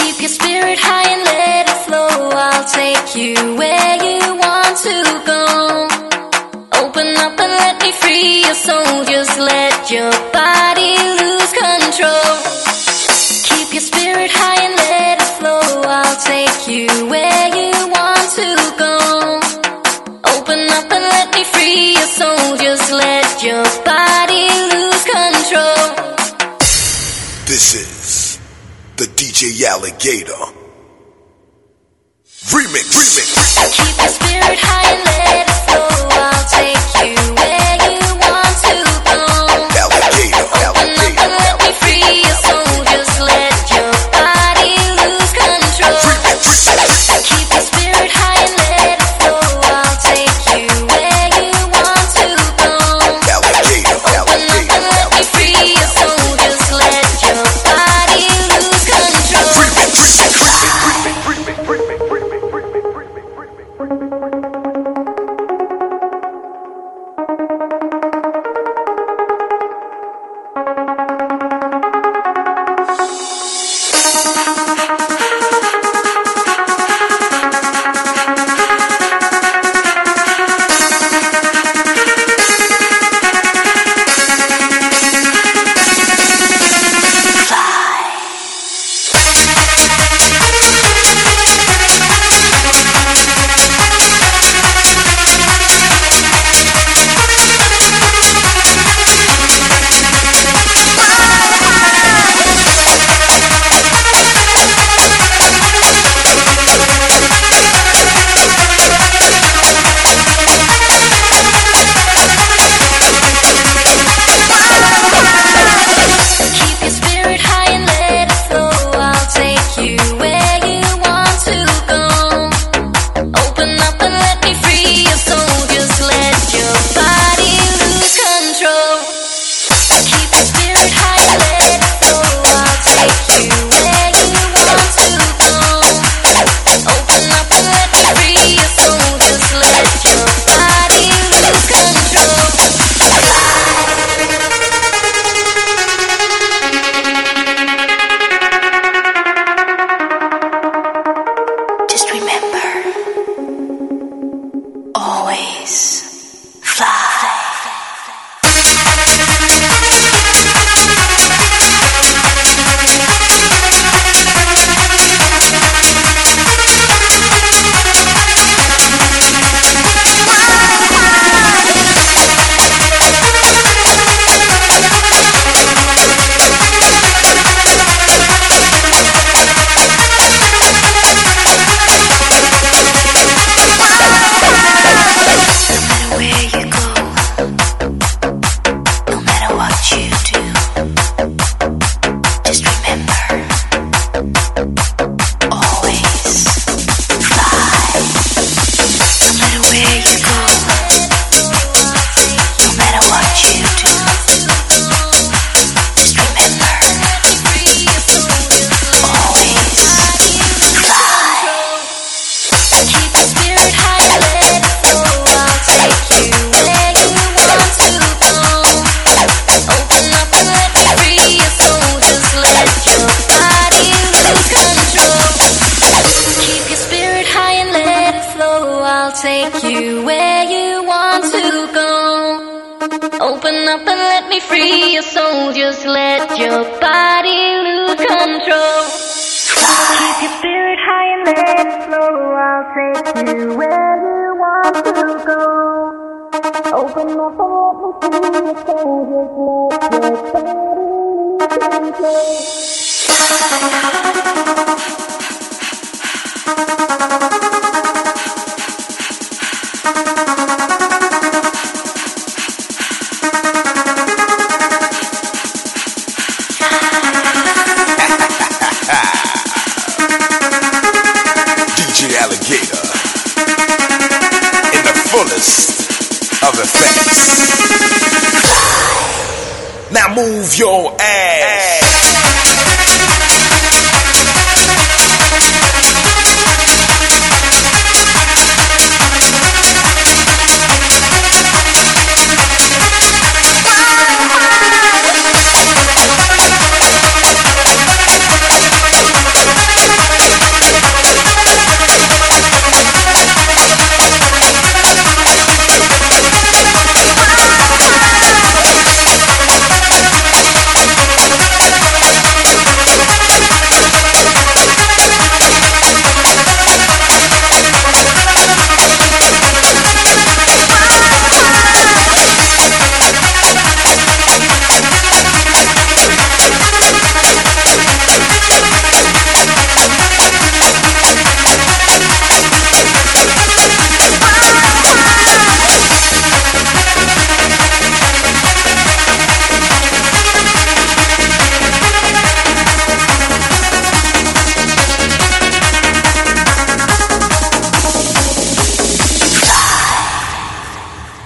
Keep your spirit high and let it flow. I'll take you where you want to go. Open up and let me free your soul. Just let your body lose control. Keep your spirit high and let it flow. I'll take you where you want to go. Open up and let me free your soul. Just let your body lose control. This is the DJ Alligator Remix. Keep your spirit high and let it flow. I'll take you where you want to go. Alligator. Open up and let me free your soul. Just let your body lose control. Keep your spirit high and let it flow. I'll take you where you want to go. Alligator. Open up and let me free your soul. Just let your body lose control. Take you where you want to go. Open up and let me free your soul. Just let your body lose control. Keep your spirit high and let it flow. I'll take you where you want to go. Open up and let me free your soul. Just let your body lose control.